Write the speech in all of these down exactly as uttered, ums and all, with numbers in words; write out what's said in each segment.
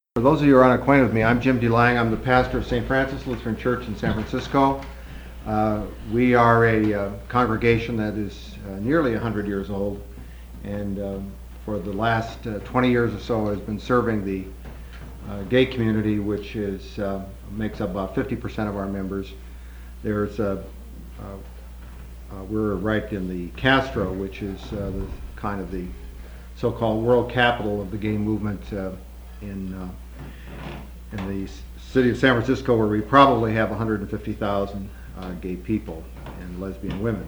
For those of you who are unacquainted with me, I'm Jim DeLang. I'm the pastor of Saint Francis Lutheran Church in San Francisco. Uh, we are a uh, congregation that is uh, nearly one hundred years old, and uh, for the last uh, twenty years or so has been serving the uh, gay community, which is uh, makes up about fifty percent of our members. There's uh, uh, uh, we're right in the Castro, which is uh, the kind of the so-called world capital of the gay movement uh, in uh, in the city of San Francisco, where we probably have one hundred fifty thousand uh, gay people and lesbian women.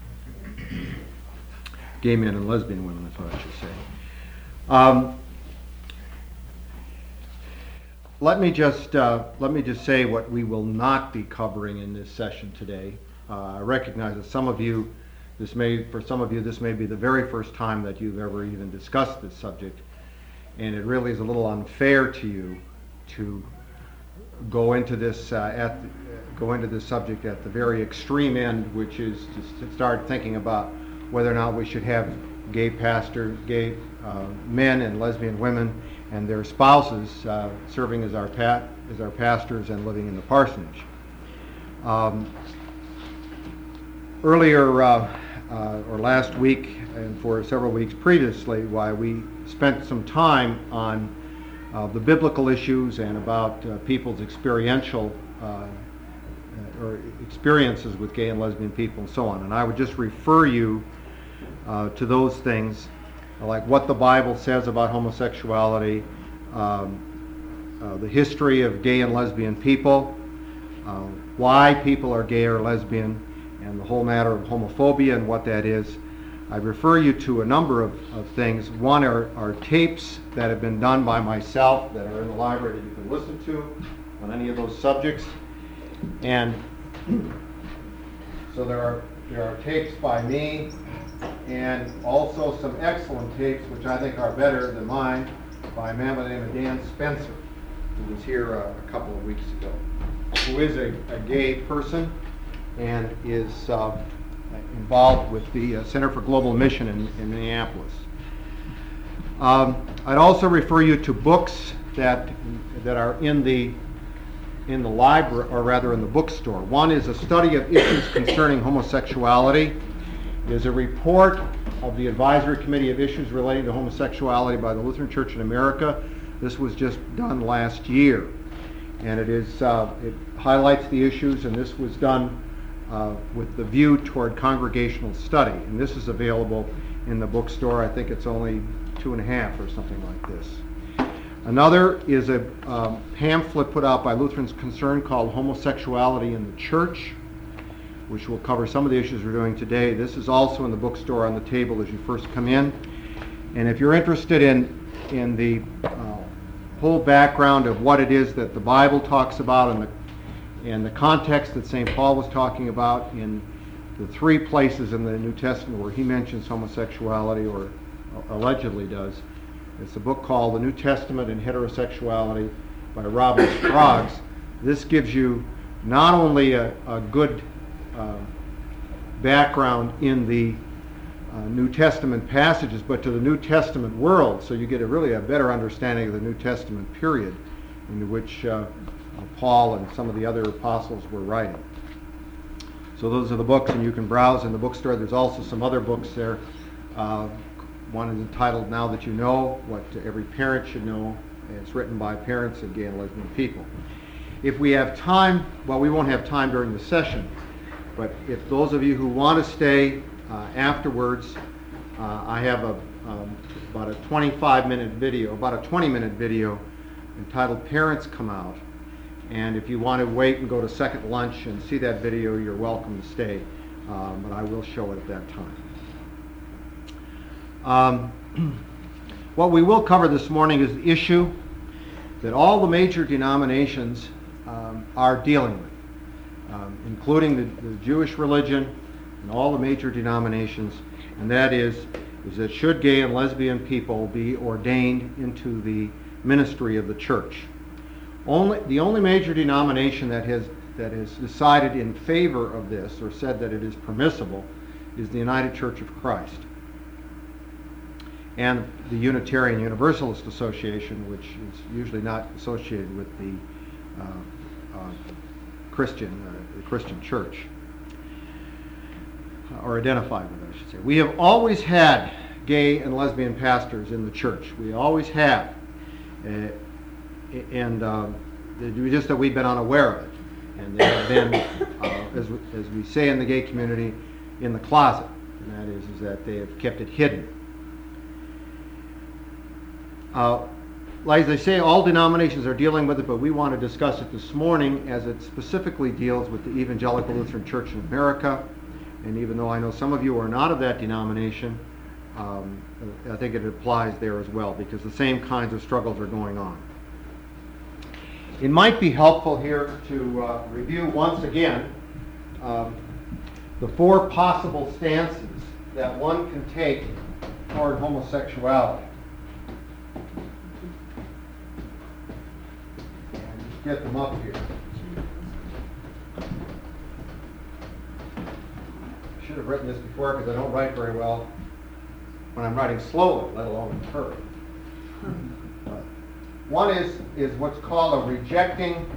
Gay men and lesbian women, that's what I should say. Um, let me just uh, let me just say what we will not be covering in this session today. Uh, I recognize that some of you, this may for some of you, this may be the very first time that you've ever even discussed this subject, and it really is a little unfair to you to go into this uh, at the, go into this subject at the very extreme end, which is to start thinking about whether or not we should have gay pastors, gay uh, men and lesbian women and their spouses uh, serving as our pat as our pastors and living in the parsonage. Um, earlier uh, uh, or last week and for several weeks previously, why we spent some time on uh, the biblical issues and about uh, people's experiential uh, or experiences with gay and lesbian people and so on. And I would just refer you uh, to those things, like what the Bible says about homosexuality, um, uh, the history of gay and lesbian people, uh, why people are gay or lesbian, and the whole matter of homophobia and what that is. I refer you to a number of, of things. One are, are tapes that have been done by myself that are in the library that you can listen to on any of those subjects. And so there are there are tapes by me and also some excellent tapes, which I think are better than mine, by a man by the name of Dan Spencer, who was here uh, a couple of weeks ago, who is a, a gay person and is uh, involved with the uh, Center for Global Mission in, in Minneapolis. Um, I'd also refer you to books that that are in the in the library, or rather in the bookstore. One is a study of issues concerning homosexuality. There's a report of the Advisory Committee of Issues Relating to Homosexuality by the Lutheran Church in America. This was just done last year, and it is uh, it highlights the issues, and this was done Uh, with the view toward congregational study. And this is available in the bookstore. I think it's only two and a half or something like this. Another is a um, pamphlet put out by Lutherans Concerned called Homosexuality in the Church, which will cover some of the issues we're doing today. This is also in the bookstore on the table as you first come in. And if you're interested in, in the uh, whole background of what it is that the Bible talks about and the and the context that Saint Paul was talking about in the three places in the New Testament where he mentions homosexuality, or allegedly does. It's a book called The New Testament and Heterosexuality by Robin Scroggs. This gives you not only a, a good uh, background in the uh, New Testament passages, but to the New Testament world, so you get a really a better understanding of the New Testament period into which uh, Paul and some of the other apostles were writing. So those are the books, and you can browse in the bookstore. There's also some other books there. Uh, one is entitled Now That You Know, What Every Parent Should Know. It's written by parents of gay and lesbian people. If we have time, well, we won't have time during the session, but if those of you who want to stay uh, afterwards, uh, I have a um, about a twenty-five minute video, about a twenty minute video entitled Parents Come Out. And if you want to wait and go to second lunch and see that video, you're welcome to stay, um, but I will show it at that time. Um, what we will cover this morning is the issue that all the major denominations um, are dealing with, um, including the, the Jewish religion and all the major denominations, and that is, is that should gay and lesbian people be ordained into the ministry of the church? Only, the only major denomination that has that has decided in favor of this, or said that it is permissible, is the United Church of Christ. and the Unitarian Universalist Association, which is usually not associated with the uh, uh, Christian, uh, the Christian church, or identified with it, I should say. We have always had gay and lesbian pastors in the church. We always have. Uh, and uh, just that we've been unaware of it. And they have been, uh, as, as we say in the gay community, in the closet. And that is, is that they have kept it hidden. Uh, like as I say, all denominations are dealing with it, but we want to discuss it this morning as it specifically deals with the Evangelical Lutheran Church in America. And even though I know some of you are not of that denomination, um, I think it applies there as well, because the same kinds of struggles are going on. It might be helpful here to uh, review once again um, the four possible stances that one can take toward homosexuality. And just get them up here. I should have written this before because I don't write very well when I'm writing slowly, let alone in a hurry. One is, is what's called a rejecting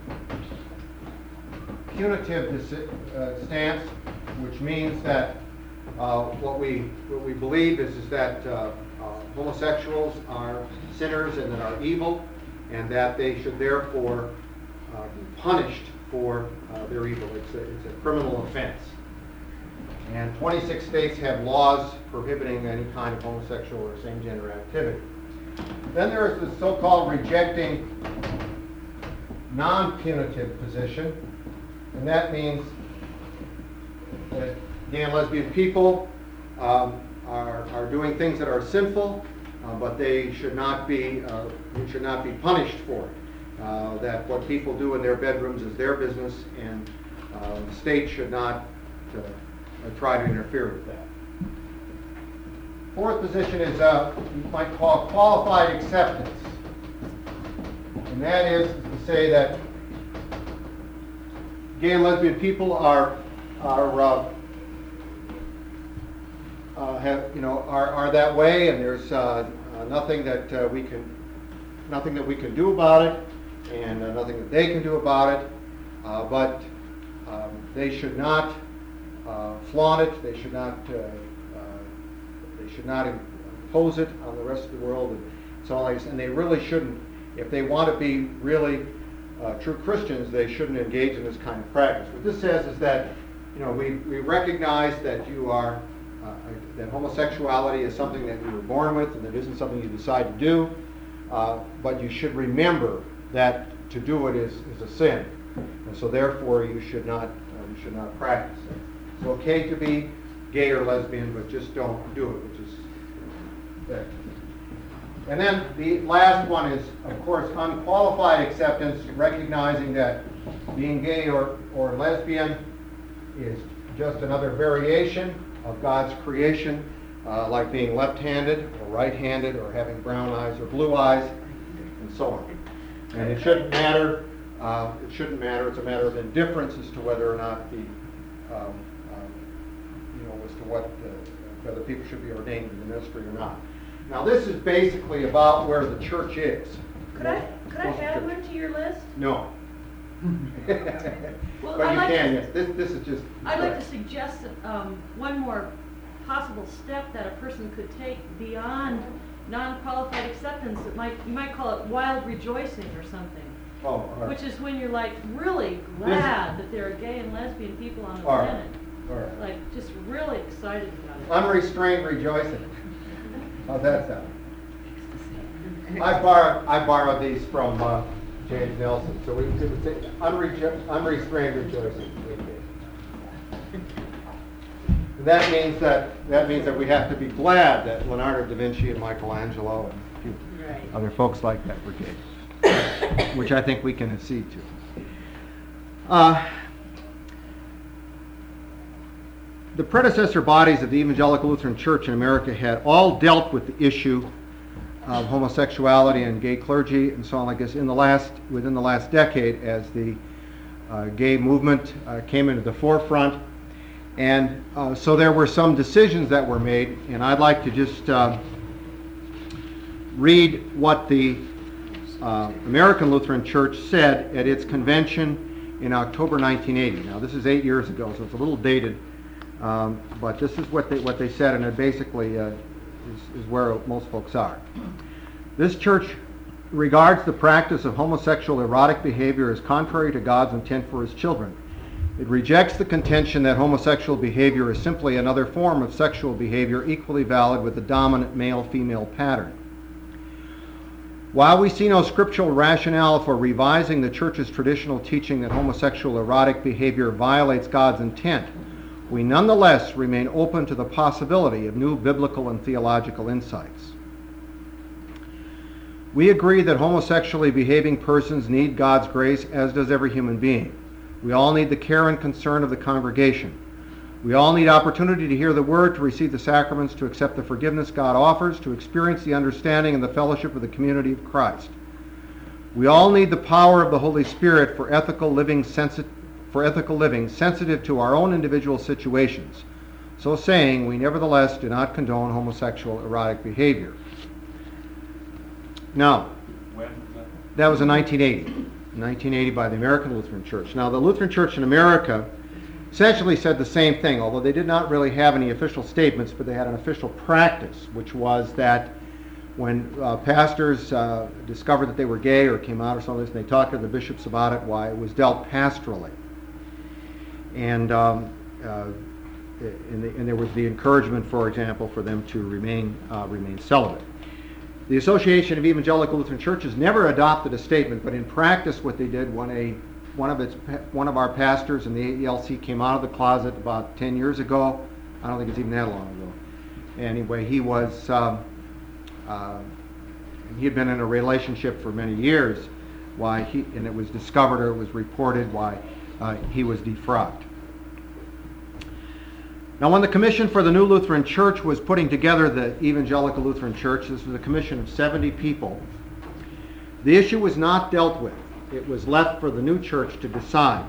punitive dis- uh, stance, which means that uh, what we what we believe is, is that uh, uh, homosexuals are sinners and that are evil, and that they should therefore uh, be punished for uh, their evil. It's a, it's a criminal offense. And twenty-six states have laws prohibiting any kind of homosexual or same-gender activity. Then there is the so-called rejecting non-punitive position, and that means that gay and lesbian people um, are, are doing things that are sinful, uh, but they should not be uh, should not be punished for it. Uh, that what people do in their bedrooms is their business, and uh, the state should not uh, try to interfere with that. Fourth position is uh, you might call qualified acceptance. And that is to say that gay and lesbian people are are uh, uh, have you know are, are that way, and there's uh, uh, nothing that uh, we can nothing that we can do about it, and uh, nothing that they can do about it. Uh, but um, they should not uh, flaunt it. They should not. Uh, They should not impose it on the rest of the world, and so on. And they really shouldn't, if they want to be really uh, true Christians, they shouldn't engage in this kind of practice. What this says is that, you know, we, we recognize that you are, uh, that homosexuality is something that you were born with, and that isn't something you decide to do, uh, but you should remember that to do it is, is a sin, and so therefore you should not, uh, you should not practice it. It's okay to be gay or lesbian, but just don't do it, which is there. And then the last one is, of course, unqualified acceptance, recognizing that being gay or, or lesbian is just another variation of God's creation, uh, like being left-handed or right-handed or having brown eyes or blue eyes, and so on. And it shouldn't matter, uh, it shouldn't matter, it's a matter of indifference as to whether or not the um, as to what, uh, whether people should be ordained in the ministry or not. Now, this is basically about where the church is. Could I could I add one to your list? No. Well, but I'd you like can, to, yes. This, this is just... I'd like to suggest um, one more possible step that a person could take beyond non-qualified acceptance. It might, you might call it wild rejoicing or something. Oh, all right. Which is when you're like really glad that there are gay and lesbian people on the all planet. Right. All right. Like, just really excited about it. Unrestrained rejoicing. How's that sound? I borrowed, I borrowed these from uh, James Nelson, so we could say unre- unrestrained rejoicing. That means that that means that we have to be glad that Leonardo da Vinci and Michelangelo and a few right. other folks like that were gay, which I think we can accede to. Uh, The predecessor bodies of the Evangelical Lutheran Church in America had all dealt with the issue of homosexuality and gay clergy and so on like this in the last, within the last decade as the uh, gay movement uh, came into the forefront. And uh, so there were some decisions that were made, and I'd like to just uh, read what the uh, American Lutheran Church said at its convention in October nineteen eighty. Now, this is eight years ago, so it's a little dated, um, but this is what they, what they said, and it basically uh, is, is where most folks are. This church regards the practice of homosexual erotic behavior as contrary to God's intent for his children. It rejects the contention that homosexual behavior is simply another form of sexual behavior equally valid with the dominant male-female pattern. While we see no scriptural rationale for revising the church's traditional teaching that homosexual erotic behavior violates God's intent, we nonetheless remain open to the possibility of new biblical and theological insights. We agree that homosexually behaving persons need God's grace, as does every human being. We all need the care and concern of the congregation. We all need opportunity to hear the word, to receive the sacraments, to accept the forgiveness God offers, to experience the understanding and the fellowship of the community of Christ. We all need the power of the Holy Spirit for ethical living, sensi- for ethical living sensitive to our own individual situations. So saying, we nevertheless do not condone homosexual erotic behavior. Now, When was that? that was in nineteen eighty. nineteen eighty by the American Lutheran Church. Now, the Lutheran Church in America essentially said the same thing, although they did not really have any official statements, but they had an official practice, which was that when uh, pastors uh, discovered that they were gay or came out or something, and they talked to the bishops about it, why it was dealt pastorally. And, um, uh, and, the, and there was the encouragement, for example, for them to remain uh, remain celibate. The Association of Evangelical Lutheran Churches never adopted a statement, but in practice what they did when a one of its one of our pastors in the A E L C came out of the closet about ten years ago. I don't think it's even that long ago. Anyway, he was um, uh, he had been in a relationship for many years. Why he and it was discovered or it was reported why uh, he was defrocked. Now, when the Commission for the New Lutheran Church was putting together the Evangelical Lutheran Church, this was a commission of seventy people, the issue was not dealt with. It was left for the new church to decide.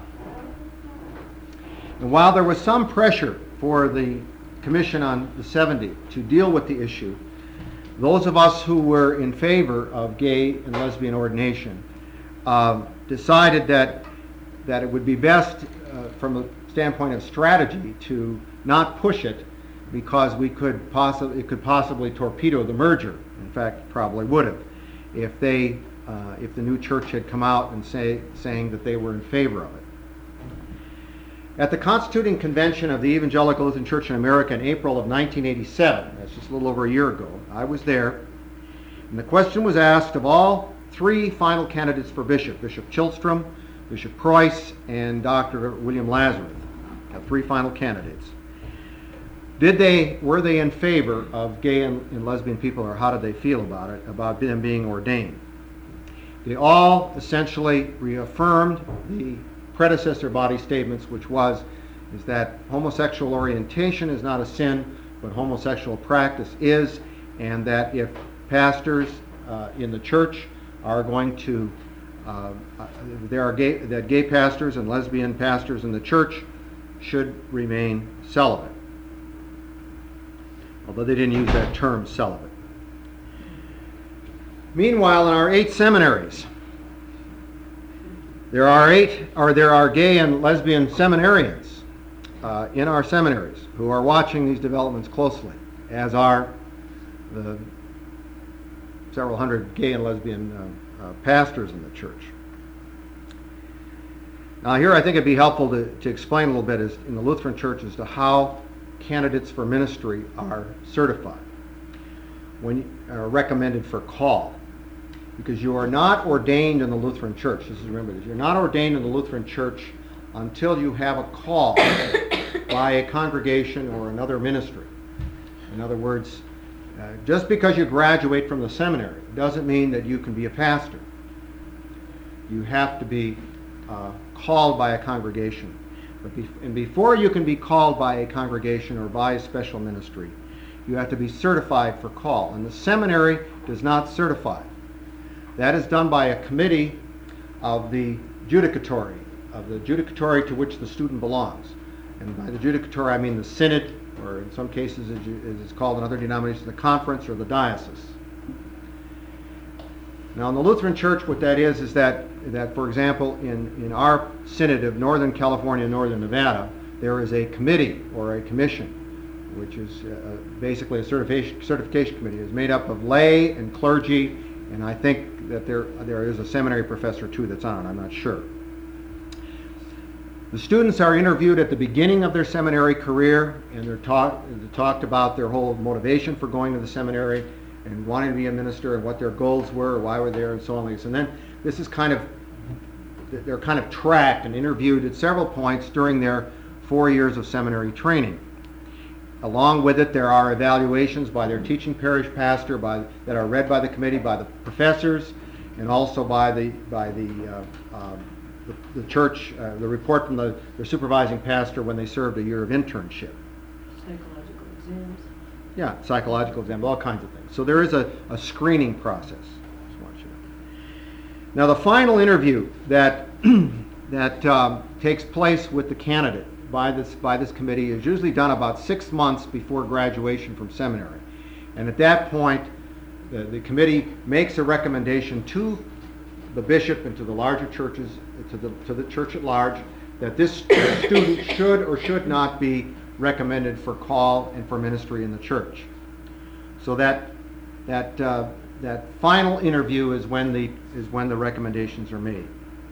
And while there was some pressure for the commission on the seventy to deal with the issue, those of us who were in favor of gay and lesbian ordination uh, decided that, that it would be best uh, from a standpoint of strategy to not push it, because we could possibly it could possibly torpedo the merger. In fact, probably would have, if they uh, if the new church had come out and say saying that they were in favor of it. At the Constituting Convention of the Evangelical Lutheran Church in America in April of nineteen eighty-seven, that's just a little over a year ago, I was there, and the question was asked of all three final candidates for bishop: Bishop Chilstrom, Bishop Preuss, and Doctor William Lazarus. Got three final candidates. Did they, were they in favor of gay and, and lesbian people, or how did they feel about it, about them being ordained? They all essentially reaffirmed the predecessor body statements, which was, is that homosexual orientation is not a sin, but homosexual practice is, and that if pastors uh, in the church are going to, uh, uh, there are gay, that gay pastors and lesbian pastors in the church should remain celibate. Although they didn't use that term, celibate. Meanwhile, in our eight seminaries, there are eight, or there are gay and lesbian seminarians uh, in our seminaries who are watching these developments closely, as are the several hundred gay and lesbian uh, uh, pastors in the church. Now, here I think it'd be helpful to, to explain a little bit as, in the Lutheran Church as to how candidates for ministry are certified, when are recommended for call, because you are not ordained in the Lutheran Church. This is, remember this, you're not ordained in the Lutheran Church until you have a call by a congregation or another ministry. In other words, uh, just because you graduate from the seminary doesn't mean that you can be a pastor. You have to be uh, called by a congregation. But be- and before you can be called by a congregation or by a special ministry, you have to be certified for call. And the seminary does not certify. That is done by a committee of the judicatory, of the judicatory to which the student belongs. And by the judicatory I mean the synod, or in some cases as it's called in other denominations, the conference or the diocese. Now, in the Lutheran Church, what that is, is that, that for example, in, in our Synod of Northern California and Northern Nevada, there is a committee or a commission, which is uh, basically a certification, certification committee. It's made up of lay and clergy, and I think that there, there is a seminary professor too that's on it, I'm not sure. The students are interviewed at the beginning of their seminary career, and they're, talk, they're talked about their whole motivation for going to the seminary and wanting to be a minister and what their goals were, why we're there, and so on. And then this is kind of, they're kind of tracked and interviewed at several points during their four years of seminary training. Along with it, there are evaluations by their teaching parish pastor, by, that are read by the committee, by the professors, and also by the by the uh, um, the, the church, uh, the report from the, the supervising pastor when they served a year of internship. Psychological exams. Yeah, psychological exams, all kinds of things. So there is a, a screening process. Just want you to know. Now, the final interview that that um, takes place with the candidate by this by this committee is usually done about six months before graduation from seminary, and at that point, the, the committee makes a recommendation to the bishop and to the larger churches, to the to the church at large, that this student should or should not be recommended for call and for ministry in the church. So that that uh, that final interview is when the is when the recommendations are made.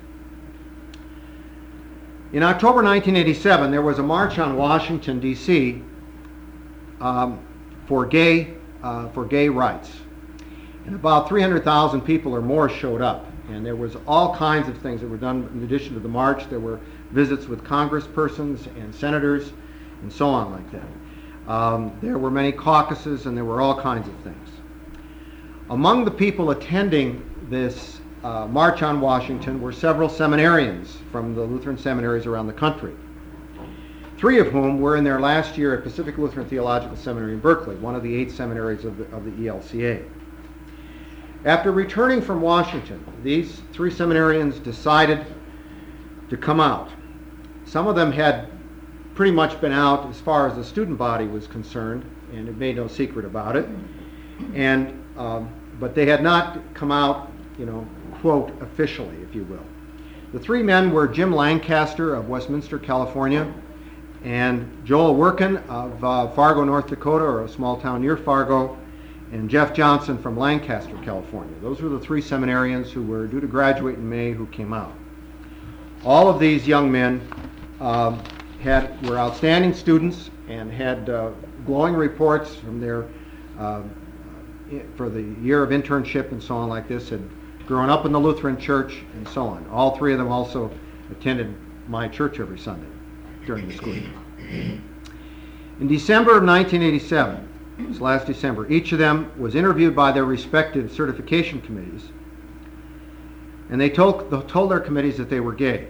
In October nineteen eighty-seven, there was a march on Washington, D C um, for gay uh, for gay rights, and about three hundred thousand people or more showed up. And there was all kinds of things that were done in addition to the march. There were visits with congresspersons and senators and so on like that. Um, there were many caucuses, and there were all kinds of things. Among the people attending this uh, March on Washington were several seminarians from the Lutheran seminaries around the country, three of whom were in their last year at Pacific Lutheran Theological Seminary in Berkeley, one of the eight seminaries of the, of the E L C A. After returning from Washington, these three seminarians decided to come out. Some of them had pretty much been out as far as the student body was concerned, and it made no secret about it. And um, but they had not come out, you know, quote, officially, if you will. The three men were Jim Lancaster of Westminster, California, and Joel Workin of uh, Fargo, North Dakota, or a small town near Fargo, and Jeff Johnson from Lancaster, California. Those were the three seminarians who were due to graduate in May who came out. All of these young men um, had were outstanding students and had uh, glowing reports from their uh, for the year of internship and so on like this, had grown up in the Lutheran Church and so on. All three of them also attended my church every Sunday during the school year. In December of nineteen eighty-seven, this last December, each of them was interviewed by their respective certification committees, and they told, told their committees that they were gay.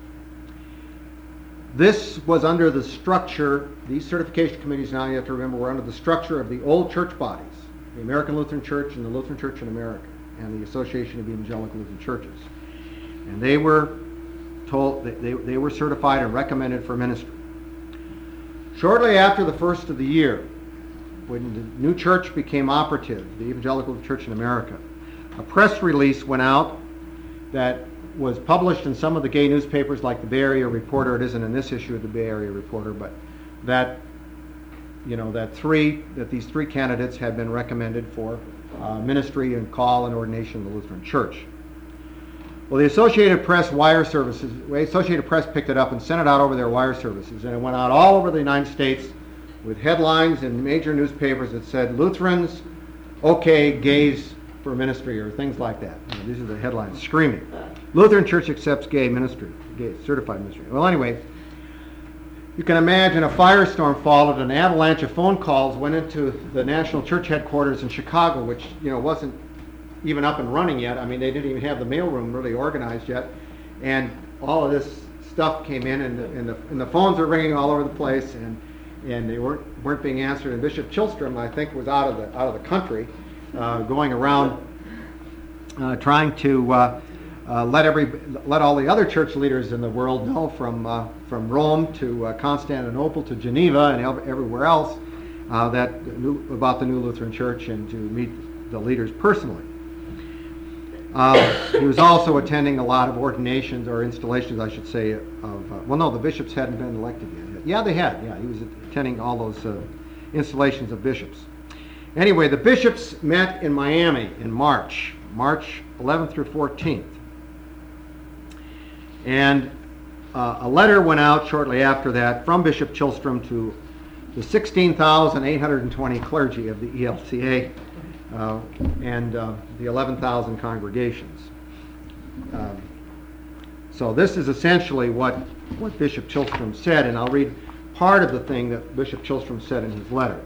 This was under the structure, these certification committees, now you have to remember, were under the structure of the old church bodies, the American Lutheran Church and the Lutheran Church in America, and the Association of Evangelical Lutheran Churches. And they were told, that they, they were certified and recommended for ministry. Shortly after the first of the year, when the new church became operative, the Evangelical Church in America, a press release went out that was published in some of the gay newspapers like the Bay Area Reporter. It isn't in this issue of the Bay Area Reporter, but that, you know, that three, that these three candidates had been recommended for uh, ministry and call and ordination in the Lutheran Church. Well, the Associated Press wire services, the Associated Press picked it up and sent it out over their wire services, and it went out all over the United States with headlines in major newspapers that said, Lutherans, okay, gays for ministry, or things like that. You know, these are the headlines, screaming. Lutheran Church accepts gay ministry, gay certified ministry. Well, anyway, you can imagine a firestorm followed, an avalanche of phone calls went into the national church headquarters in Chicago, which, you know, wasn't even up and running yet. I mean, they didn't even have the mailroom really organized yet. And all of this stuff came in, and the, and the, and the phones were ringing all over the place, and and they weren't weren't being answered. And Bishop Chilstrom, I think, was out of the out of the country, uh, going around uh, trying to uh, uh, let every let all the other church leaders in the world know, from uh, from Rome to uh, Constantinople to Geneva and everywhere else, uh, that about the new Lutheran Church, and to meet the leaders personally. Uh, he was also attending a lot of ordinations, or installations, I should say, of, uh, well, no, the bishops hadn't been elected yet. Yeah, they had, yeah, he was attending all those uh, installations of bishops. Anyway, the bishops met in Miami in March, March eleventh through fourteenth. And uh, a letter went out shortly after that from Bishop Chilstrom to the sixteen thousand eight hundred twenty clergy of the E L C A uh, and uh, the eleven thousand congregations. Um, so this is essentially what, what Bishop Chilstrom said, and I'll read part of the thing that Bishop Chilstrom said in his letter.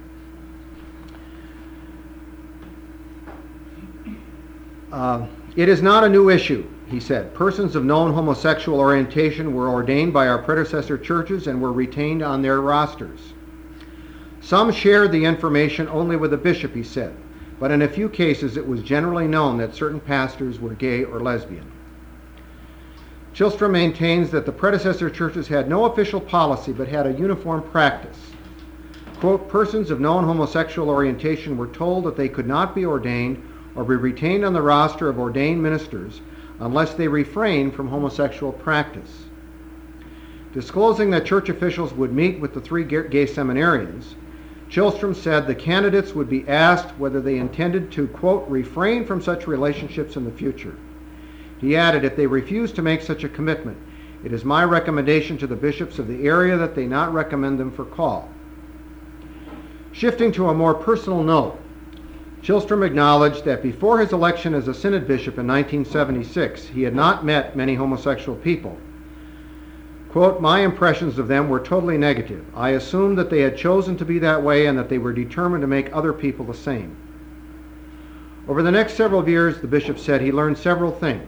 Uh, it is not a new issue, he said. Persons of known homosexual orientation were ordained by our predecessor churches and were retained on their rosters. Some shared the information only with the bishop, he said, but in a few cases it was generally known that certain pastors were gay or lesbian. Chilstrom maintains that the predecessor churches had no official policy but had a uniform practice. Quote, persons of known homosexual orientation were told that they could not be ordained or be retained on the roster of ordained ministers unless they refrained from homosexual practice. Disclosing that church officials would meet with the three gay seminarians, Chilstrom said the candidates would be asked whether they intended to, quote, refrain from such relationships in the future. He added, if they refuse to make such a commitment, it is my recommendation to the bishops of the area that they not recommend them for call. Shifting to a more personal note, Chilstrom acknowledged that before his election as a synod bishop in nineteen seventy-six, he had not met many homosexual people. Quote, my impressions of them were totally negative. I assumed that they had chosen to be that way and that they were determined to make other people the same. Over the next several years, the bishop said he learned several things.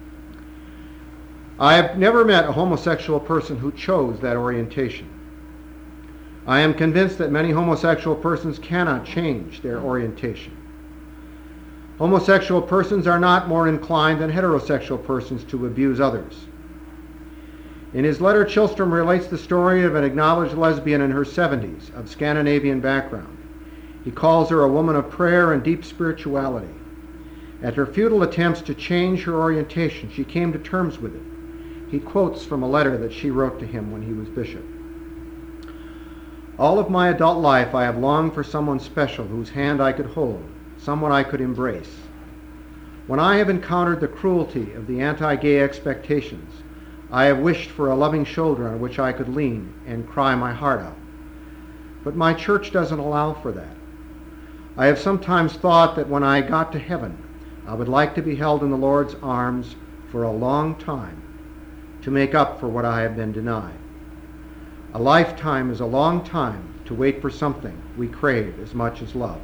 I have never met a homosexual person who chose that orientation. I am convinced that many homosexual persons cannot change their orientation. Homosexual persons are not more inclined than heterosexual persons to abuse others. In his letter, Chilstrom relates the story of an acknowledged lesbian in her seventies of Scandinavian background. He calls her a woman of prayer and deep spirituality. At her futile attempts to change her orientation, she came to terms with it. He quotes from a letter that she wrote to him when he was bishop. All of my adult life I have longed for someone special whose hand I could hold, someone I could embrace. When I have encountered the cruelty of the anti-gay expectations, I have wished for a loving shoulder on which I could lean and cry my heart out. But my church doesn't allow for that. I have sometimes thought that when I got to heaven, I would like to be held in the Lord's arms for a long time to make up for what I have been denied. A lifetime is a long time to wait for something we crave as much as love.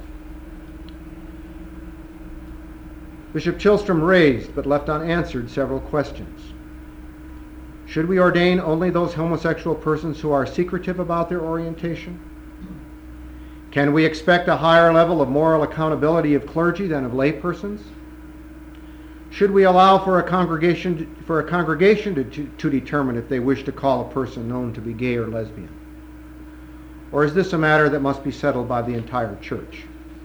Bishop Chilstrom raised but left unanswered several questions. Should we ordain only those homosexual persons who are secretive about their orientation? Can we expect a higher level of moral accountability of clergy than of laypersons? Should we allow for a congregation for a congregation to, to, to determine if they wish to call a person known to be gay or lesbian? Or is this a matter that must be settled by the entire church?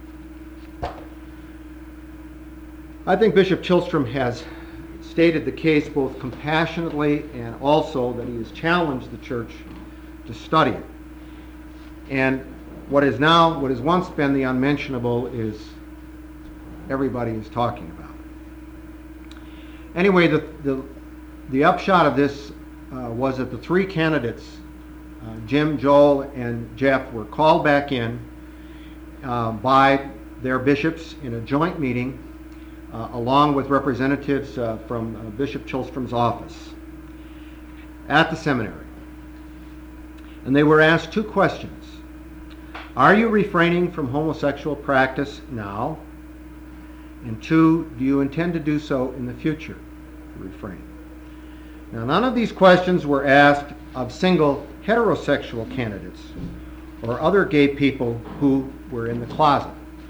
I think Bishop Chilstrom has stated the case both compassionately and also that he has challenged the church to study it. And what is now, what has once been the unmentionable is everybody is talking about. Anyway, the, the, the upshot of this uh, was that the three candidates, uh, Jim, Joel, and Jeff, were called back in uh, by their bishops in a joint meeting uh, along with representatives uh, from uh, Bishop Chilstrom's office at the seminary. And they were asked two questions. Are you refraining from homosexual practice now? And two, do you intend to do so in the future? Refrain. Now, none of these questions were asked of single heterosexual candidates or other gay people who were in the closet.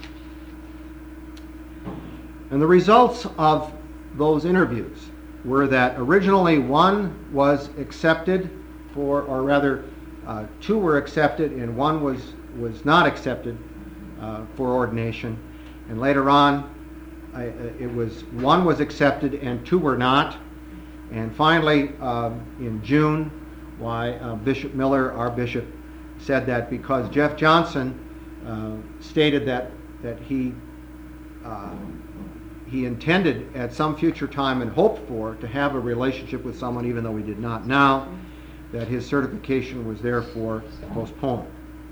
And the results of those interviews were that originally one was accepted for, or rather uh, two were accepted and one was, was not accepted uh, for ordination. And later on, I, it was, one was accepted and two were not. And finally, um, in June, why uh, Bishop Miller, our bishop, said that because Jeff Johnson uh, stated that that he uh, he intended at some future time and hoped for to have a relationship with someone, even though he did not now, that his certification was therefore postponed.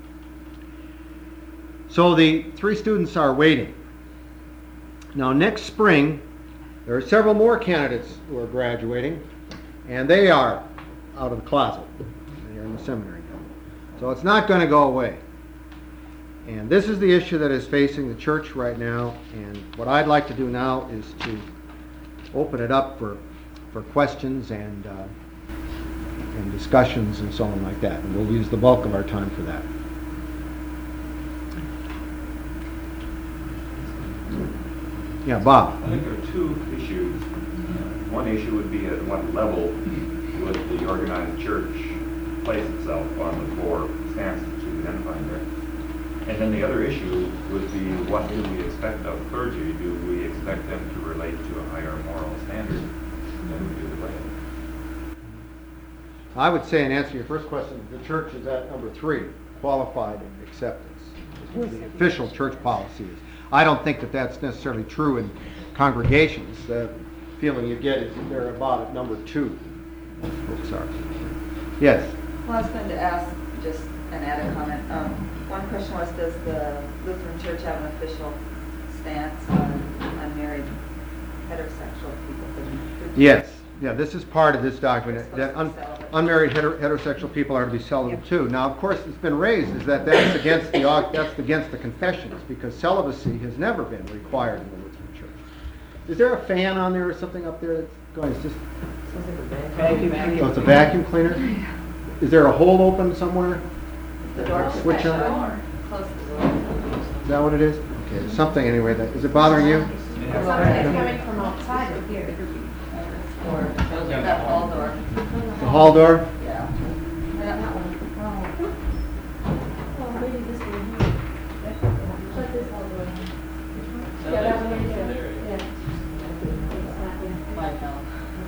So the three students are waiting. Now next spring, there are several more candidates who are graduating, and they are out of the closet. They're in the seminary now. So it's not going to go away. And this is the issue that is facing the church right now, and what I'd like to do now is to open it up for, for questions and, uh, and discussions and so on like that. And we'll use the bulk of our time for that. Yeah, Bob. I think there are two issues. One issue would be at what level would the organized church place itself on the four stances that you identified there. And then the other issue would be, what do we expect of clergy? Do we expect them to relate to a higher moral standard than we do the lay? I would say, in answer to your first question, the church is at number three, qualified acceptance. The official church policy is. I don't think that that's necessarily true in congregations. The feeling you get is that they're about at number two. Most folks are. Yes? Well, I was going to ask just an added comment. Um, one question was, does the Lutheran Church have an official stance on unmarried heterosexual people? Could- could- Yes. Yeah, this is part of this document, They're that supposed un- to be celibate. unmarried heter- heterosexual people are to be celibate too. Now, of course, it's been raised is that that's against the au- that's against the confessions, because celibacy has never been required in the Lutheran Church. Is there a fan on there or something up there that's going? It's just oh, it's a vacuum cleaner. Is there a hole open somewhere? The door Switch shut. on? Close the door. Is that what it is? Okay, there's something anyway. That is it bothering you? Something's coming from outside of here. Or that hall door. The hall door? Yeah. Oh, maybe this one here. Shut this all the way. Yeah, that one right there. Yeah. It's not there. Might help.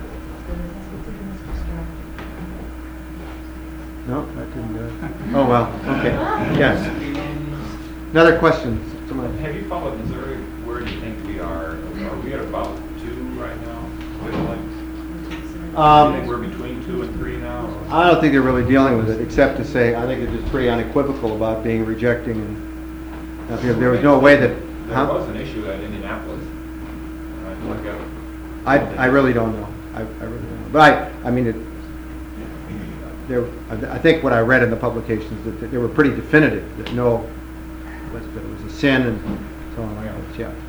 No, that didn't do it. Oh, well, okay. Yes. Another question? Someone- Have you followed Missouri? Where do you think we are? Are we at about two right now? Fiddling? Do you think Um, we're between two and three now? or- I don't think they're really dealing with it, except to say, I think they're just pretty unequivocal about being rejecting, and uh, there there was no way that, There huh? was an issue at Indianapolis. I look at it. I, I really don't know. I, I really don't know. But I, I mean, it, there, I I think what I read in the publications, that they were pretty definitive, that no, was- that it was a sin and so on like that, yeah.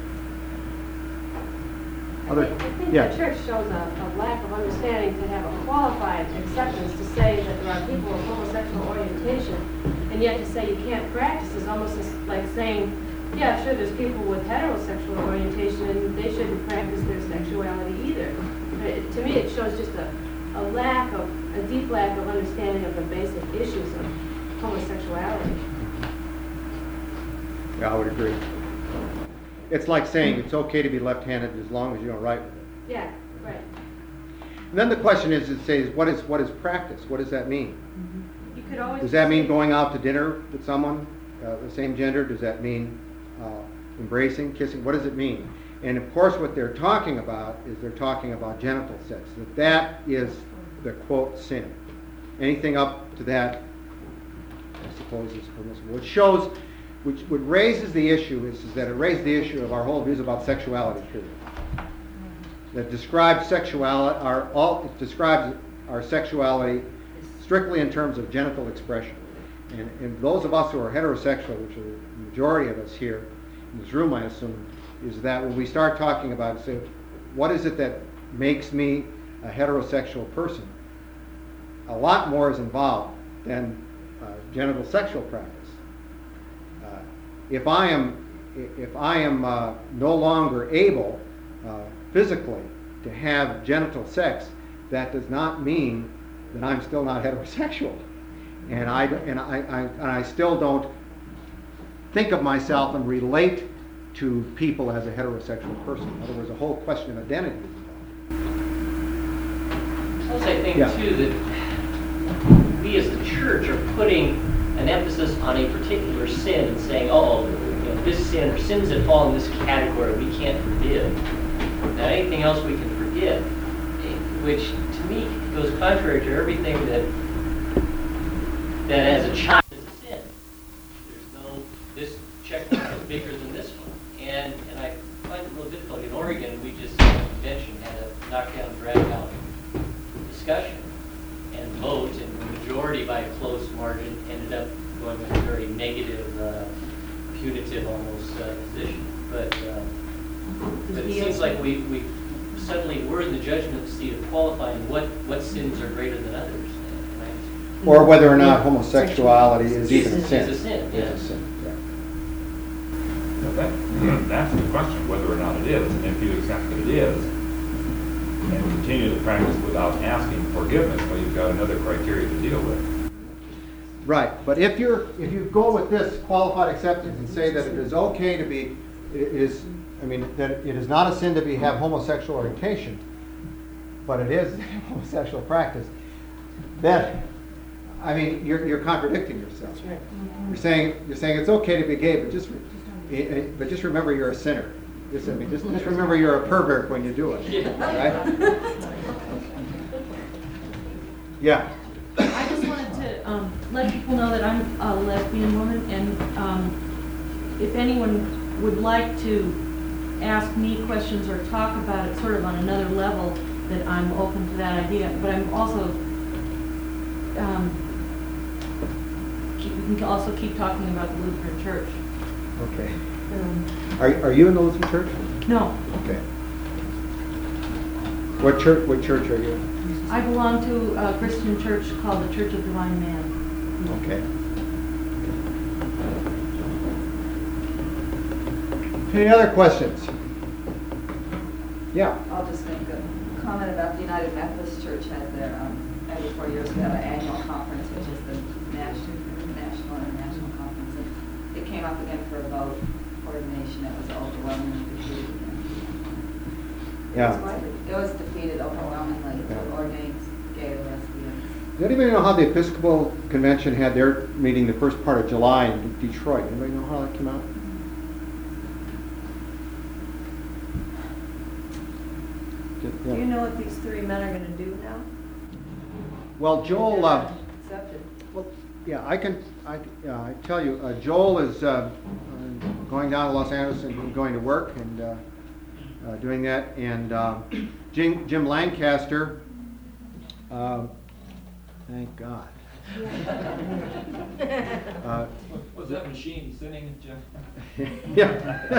I Other, think, I think yeah. the church shows a, a lack of understanding to have a qualified acceptance to say that there are people of homosexual orientation, and yet to say you can't practice is almost as like saying, yeah, sure, there's people with heterosexual orientation and they shouldn't practice their sexuality either. But it, to me, it shows just a, a lack of, a deep lack of understanding of the basic issues of homosexuality. Yeah, I would agree. It's like saying it's okay to be left-handed as long as you don't write with it. Yeah, right. And then the question is, it says, what is, what is practice? What does that mean? You could always. Does that mean going out to dinner with someone, uh, the same gender? Does that mean uh, embracing, kissing? What does it mean? And of course, what they're talking about is they're talking about genital sex. That that is the quote sin. Anything up to that, I suppose, is permissible. It shows, which what raises the issue is, is that it raised the issue of our whole views about sexuality. Period. That describes sexuality, our all it describes our sexuality strictly in terms of genital expression. And, and those of us who are heterosexual, which are the majority of us here in this room, I assume, is that when we start talking about it, say, what is it that makes me a heterosexual person? A lot more is involved than uh, genital sexual practice. Uh, if I am, if I am uh, no longer able uh, physically to have genital sex, that does not mean that I'm still not heterosexual, and I and I, I and I still don't think of myself and relate to people as a heterosexual person. In other words, a whole question of identity is involved. Plus, I think Yeah. too that we as the church are putting an emphasis on a particular sin and saying, oh, you know, this sin or sins that fall in this category we can't forgive. Not anything else we can forgive, eh, which to me goes contrary to everything that that as a child is a sin. There's no, this check mark is bigger than this one. And and I find it a little difficult. In Oregon, we just, at the convention, had a knockdown, drag-out discussion and vote, and the majority by a close margin ended up going with a very negative, uh, punitive almost uh, position. But, uh, but it seems like we, we suddenly we're in the judgment seat of qualifying what, what sins are greater than others. And I just- Or whether or not homosexuality is even a Is- sin. is a sin, Is yeah. a sin, yeah. Now that, that's the question, whether or not it is. And if you accept that it is, and continue the practice without asking forgiveness, well, you've got another criteria to deal with. Right, but if you're, if you go with this qualified acceptance and say that it is okay to be, it is, I mean, that it is not a sin to be, have homosexual orientation, but it is homosexual practice, then, I mean, you're, you're contradicting yourself. That's right. You're saying, you're saying it's okay to be gay, but just, eh, eh, but just remember you're a sinner. Just, I mean, just, just remember you're a pervert when you do it, right? Yeah. I just wanted to um, let people know that I'm a lesbian woman, and um, if anyone would like to ask me questions or talk about it sort of on another level, that I'm open to that idea. But I'm also, um, keep, we can also keep talking about the Lutheran Church. Okay. Um, Are, are you in the Lutheran Church? No, Okay. What church, what church are you in? I belong to a Christian church called the Church of Divine Man. Okay. Any other questions? Yeah. I'll just make a comment about the United Methodist Church had their, um, every four years, we have an annual conference, which is the national, national and international conference. And it came up again for a vote, ordination, it was overwhelmingly defeated. Yeah. It was defeated overwhelmingly to Yeah. ordain gay or lesbian. Does anybody know how the Episcopal Convention had their meeting the first part of July in Detroit? Anybody know how that came out? Do you know what these three men are gonna do now? Well, Joel, uh, Accepted. well, yeah, I can, I, yeah, I tell you, uh, Joel is, uh, uh, going down to Los Angeles and going to work and, uh, uh, doing that, and, uh, Jim, Jim Lancaster, uh, thank God. Uh, Was that machine sinning, Jim? Yeah.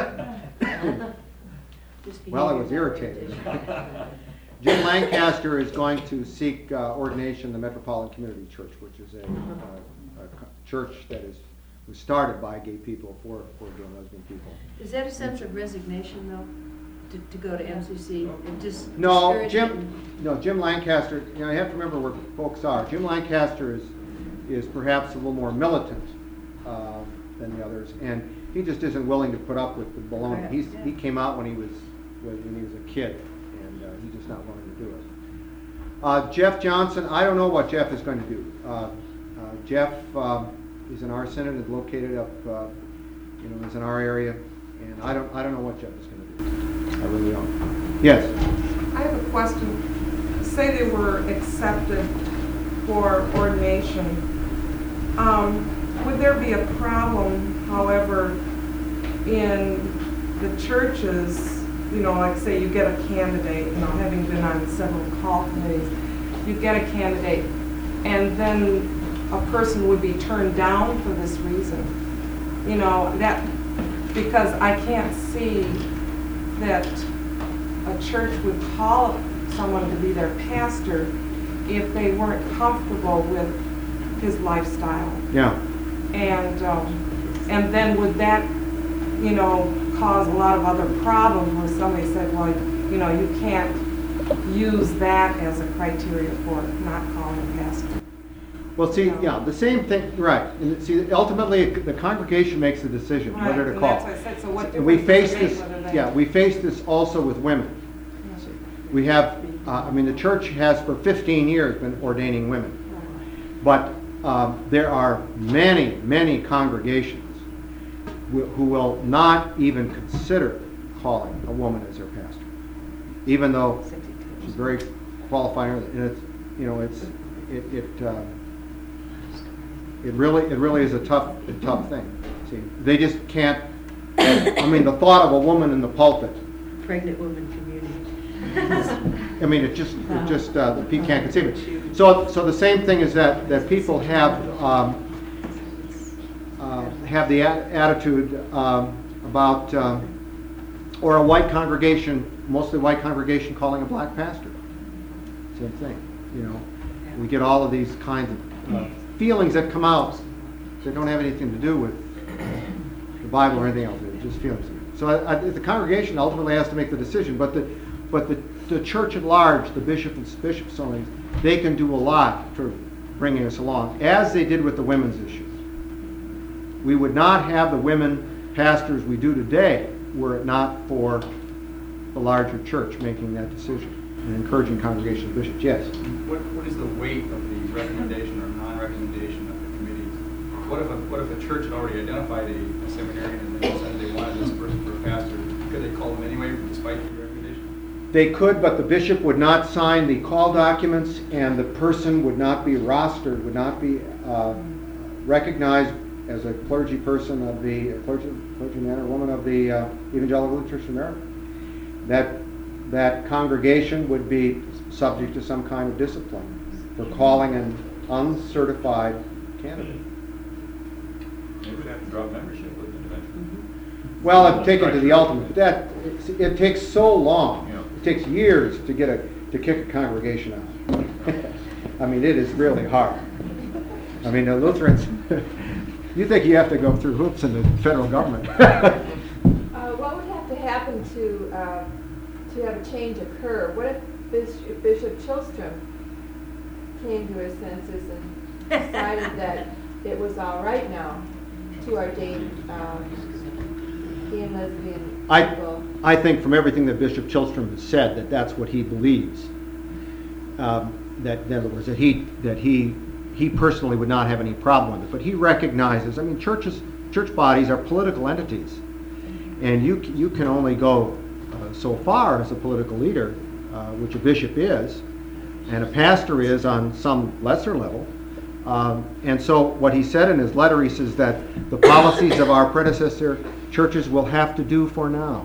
Just Well, I behavior was irritated. orientation. Jim Lancaster is going to seek uh, ordination in the Metropolitan Community Church, which is a, uh, a co- church that is, was started by gay people for, for gay and lesbian people. Is that a sense of resignation, though, to, to go to M C C and just No, discourage it Jim, and- no, Jim Lancaster, you know, you have to remember where folks are. Jim Lancaster is, is perhaps a little more militant uh, than the others, and he just isn't willing to put up with the baloney. Right, He's, yeah. he came out when he was, when he was a kid, and uh, he's just not willing to do it. Uh, Jeff Johnson, I don't know what Jeff is going to do. Uh, uh, Jeff um, is in our synod, is located up, uh, you know, is in our area, and I don't, I don't know what Jeff is going to do. I really don't. Yes. I have a question. Say they were accepted for ordination. Um, would there be a problem, however, in the churches, you know, like say you get a candidate, you know, having been on several call committees, you get a candidate, and then a person would be turned down for this reason? You know, that, because I can't see that a church would call someone to be their pastor if they weren't comfortable with his lifestyle. Yeah. And, um, and then would that, you know, cause a lot of other problems where somebody said, well, you know, you can't use that as a criteria for not calling a pastor? Well, see, yeah, the same thing, right. And see, ultimately, the congregation makes the decision Right, whether to and call. that's what I said, so what And we difference face does it make this, whether they- yeah, we face this also with women. We have, uh, I mean, the church has for fifteen years been ordaining women. But uh, there are many, many congregations who who will not even consider calling a woman as their pastor, even though she's very qualified, and it's, you know, it's, it, it, uh, it really, it really is a tough, a tough thing. See, they just can't, I mean, the thought of a woman in the pulpit, Pregnant woman community. I mean, it just, it just, uh, the people can't conceive it. So, so the same thing is that, that people have, um, uh, have the a- attitude um, about, um, or a white congregation, mostly white congregation calling a black pastor. Same thing, you know. We get all of these kinds of uh, feelings that come out that don't have anything to do with the Bible or anything else. It's just feelings. So I, I, the congregation ultimately has to make the decision, but the but the, the church at large, the bishop and bishops, only, they can do a lot for bringing us along, as they did with the women's issues. We would not have the women pastors we do today were it not for the larger church making that decision and encouraging congregational bishops. Yes. What, what is the weight of the recommendation or non-recommendation of the committees? What if a, what if a church had already identified a, a seminarian and they decided they wanted this person for a pastor? Could they call them anyway despite the recommendation? They could, but the bishop would not sign the call documents, and the person would not be rostered, would not be uh, recognized as a clergy person of the, a clergy, clergyman or woman of the uh, Evangelical Lutheran Church of America. That, that congregation would be subject to some kind of discipline for calling an uncertified candidate. They would have to drop membership with it eventually. Well, I've taken to the ultimate, but that, it's- it takes so long. Yeah. It takes years to get a, to kick a congregation out. I mean, it is really hard. I mean, the Lutherans, you think you have to go through hoops in the federal government. Uh, what would have to happen to, uh, to have a change occur? What if Bishop, Bishop Chilstrom came to his senses and decided that it was all right now to ordain um, gay and lesbian I, people? I think from everything that Bishop Chilstrom has said, that that's what he believes. Um, that, in other words, that he, that he, he personally would not have any problem with it. But he recognizes, I mean, churches, church bodies are political entities. And you, you can only go uh, so far as a political leader, uh, which a bishop is, and a pastor is on some lesser level. Um, and so what he said in his letter, he says that the policies of our predecessor churches will have to do for now.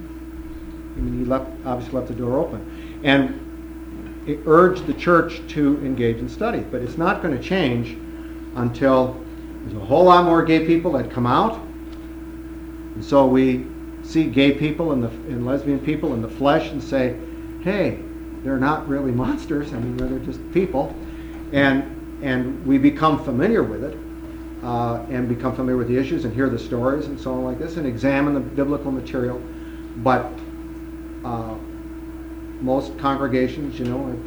I mean, he left, obviously left the door open. And it urged the church to engage in study. But it's not going to change until there's a whole lot more gay people that come out. And so we see gay people and, the, and lesbian people in the flesh and say, hey, they're not really monsters. I mean, they're just people. And and we become familiar with it, uh, and become familiar with the issues and hear the stories and so on like this and examine the biblical material. But uh, most congregations, you know,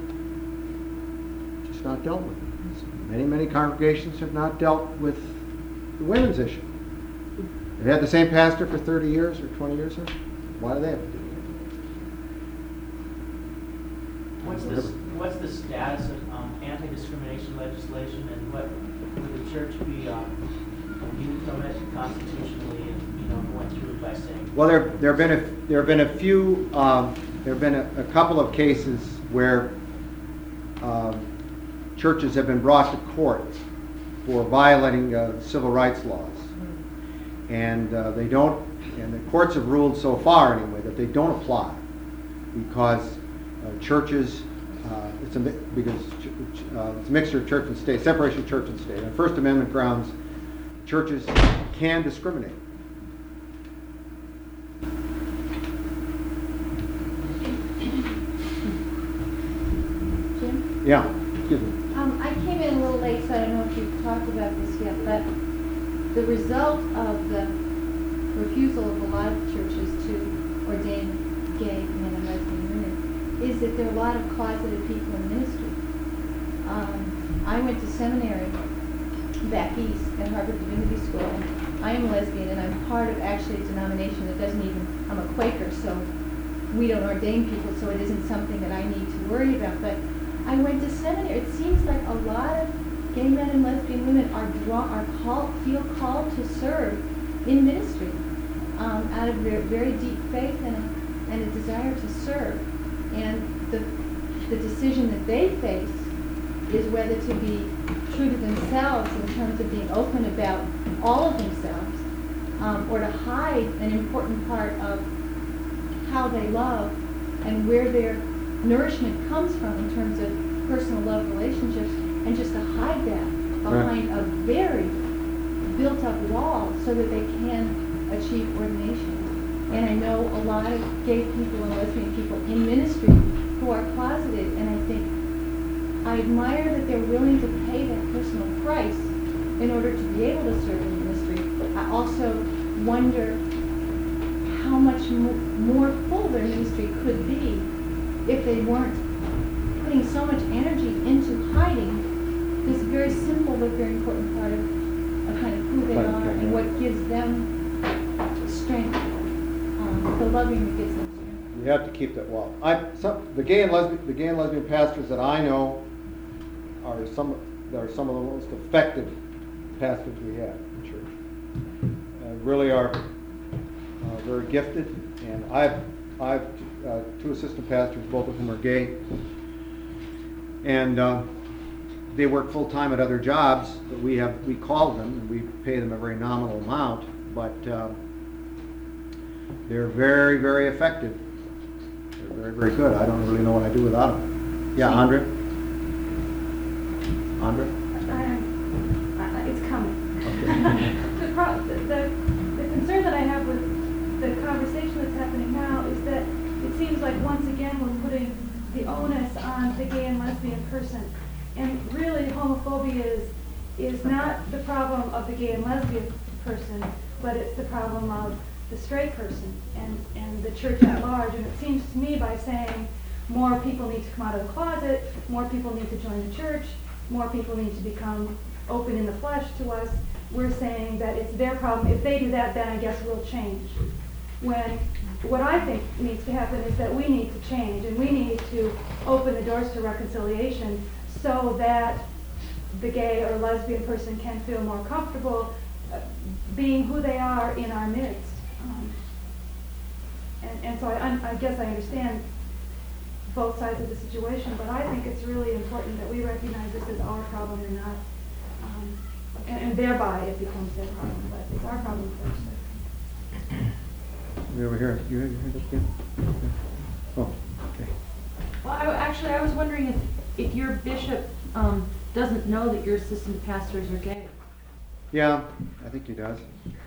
have just not dealt with it. So many, many congregations have not dealt with the women's issue. They've had the same pastor for thirty years or twenty years. Or why do they have to do it? What's the, what's the status of um, anti-discrimination legislation, and what would the church be um, viewed from it constitutionally, and you know, going through it by saying? Well, there there have been a there have been a few um, there have been a, a couple of cases where um, churches have been brought to court for violating uh, civil rights laws, and uh, they don't. And the courts have ruled so far, anyway, that they don't apply because uh, churches. Uh, it's a mi- because ch- uh, it's a mixture of church and state, separation of church and state. On First Amendment grounds, churches can discriminate. Jim? Yeah, excuse me. Um, I came in a little late, so I don't know if you've talked about this yet, but the result of the refusal of a lot of churches to ordain gay men and lesbian women is that there are a lot of closeted people in ministry. Um, I I went to seminary back east at Harvard Divinity School. I am lesbian, and I'm part of actually a denomination that doesn't even, I'm a Quaker, so we don't ordain people, so it isn't something that I need to worry about. But I went to seminary. It seems like a lot of gay men and lesbian women are draw, are called, feel called to serve in ministry um, out of very, very deep faith and a, and a desire to serve. And the, the decision that they face is whether to be true to themselves in terms of being open about all of themselves, um, or to hide an important part of how they love and where their nourishment comes from in terms of personal love relationships, and just to hide that behind a very built-up wall so that they can achieve ordination. And I know a lot of gay people and lesbian people in ministry who are closeted, and I think I admire that they're willing to pay that personal price in order to be able to serve in ministry. I also wonder how much mo- more full their ministry could be if they weren't putting so much energy into hiding this very simple but very important part of, of kind of who they are and what gives them strength, um, the loving that gives them strength. You have to keep that wall. I, some, the gay and lesbian, the gay and lesbian pastors that I know are some, are some of the most effective pastors we have in church. Uh, really are uh, very gifted, and I've, I've uh, two assistant pastors, both of whom are gay, and uh, they work full time at other jobs that we have. We call them, and we pay them a very nominal amount, but uh, they're very, very effective. They're very, very good. I don't really know what I do without them. Yeah, Andrea? Andrea? I- It's coming. Okay. The, pro- the, the the concern that I have with the conversation that's happening now is that it seems like once again we're putting the onus on the gay and lesbian person. And really homophobia is, is not the problem of the gay and lesbian person, but it's the problem of the straight person and, and the church at large. And it seems to me by saying more people need to come out of the closet, more people need to join the church, more people need to become open in the flesh to us, we're saying that it's their problem. If they do that, then I guess we'll change. When what I think needs to happen is that we need to change, and we need to open the doors to reconciliation so that the gay or lesbian person can feel more comfortable uh, being who they are in our midst. Um, and, and so I, I guess I understand both sides of the situation, but I think it's really important that we recognize this as our problem and not, um, and, and thereby it becomes their problem, but it's our problem first. You over here? You heard, you heard that, Kim? Oh, okay. Well, I, actually, I was wondering if, if your bishop um, doesn't know that your assistant pastors are gay. Yeah, I think he does.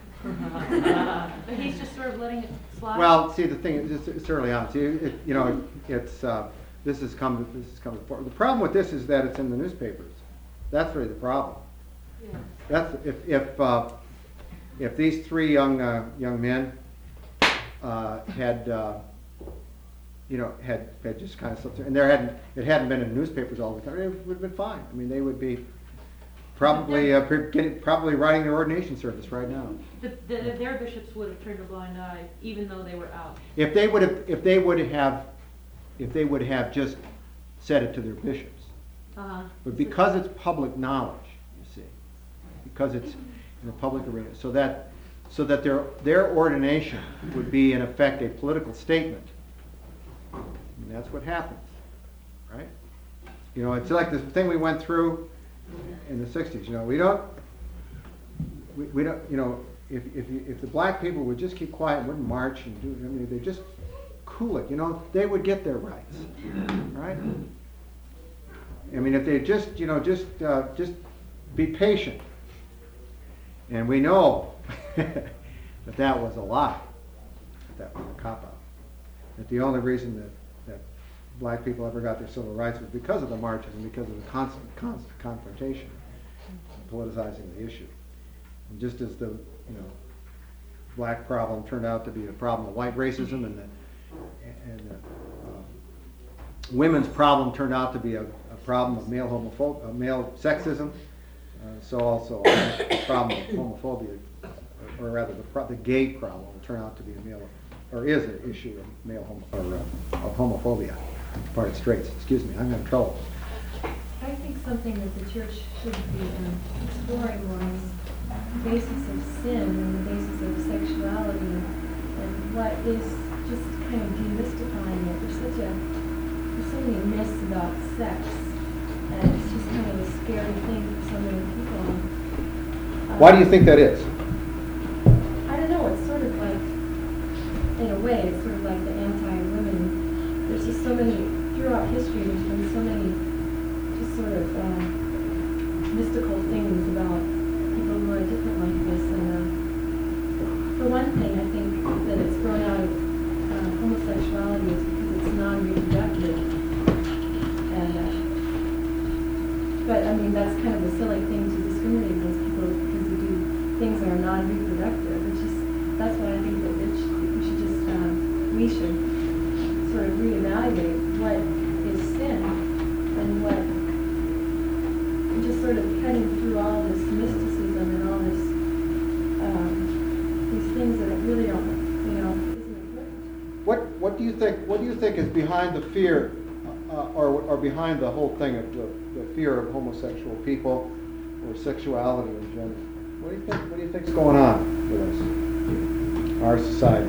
But he's just sort of letting it slide? Well, see, the thing is, it's, it's early on. See, it, you know, it's uh, this has come. This has come before. The problem with this is that it's in the newspapers. That's really the problem. Yeah. That's if if uh, if these three young uh, young men uh, had uh, you know had had just kind of slipped through, and there hadn't it hadn't been in the newspapers all the time, it would have been fine. I mean, they would be probably uh, getting, probably writing their ordination service right now. The, the, their bishops would have turned a blind eye, even though they were out. If they would have, if they would have, if they would have just said it to their bishops, Uh-huh. but because it's public knowledge, you see, because it's in the public arena, so that so that their their ordination would be in effect a political statement. And that's what happens, right? You know, it's like the thing we went through in the sixties. You know, we don't, we, we don't, you know, if if you, if the black people would just keep quiet and wouldn't march and do, I mean, they just cool it, you know, they would get their rights, right? I mean, if they just, you know, just uh, just be patient. And we know that that was a lie, that that was a cop-out. That the only reason that, that black people ever got their civil rights was because of the marches and because of the constant, constant confrontation, politicizing the issue. And just as the, you know, black problem turned out to be a problem of white racism, and the, and the uh, women's problem turned out to be a, a problem of male homophobia, uh, male sexism, uh, so also the problem of homophobia, or rather the, pro- the gay problem will turn out to be a male, or is an issue of male homo, or uh, of homophobia, part of straights. Excuse me, I'm having trouble. I think something that the church should be um, exploring more is the basis of sin and the basis of sexuality and, and what is just kind of demystifying it. There's such a, there's so many myths about sex, and it's just kind of a scary thing for so many people. Um, Why do you think that is? I don't know, it's sort of like, in a way, it's sort of like the anti-women. There's just so many, throughout history, there's been so many just sort of uh, mystical things about people who are different like this. And uh, for one thing, I think that it's grown out of uh, homosexuality is because it's non-reproductive. And uh, but I mean, that's kind of a silly thing to discriminate against people because they do things that are non-reproductive. It's just, that's what I think that it should, we should just, uh, we should sort of reevaluate what is sin and what, just sort of cutting through all this mysticism and all this, um, these things that really don't, you know, isn't important. What What do you think? What do you think is behind the fear, uh, or or behind the whole thing of the, the fear of homosexual people or sexuality in general? What do you think? What do you think's going on with us, our society?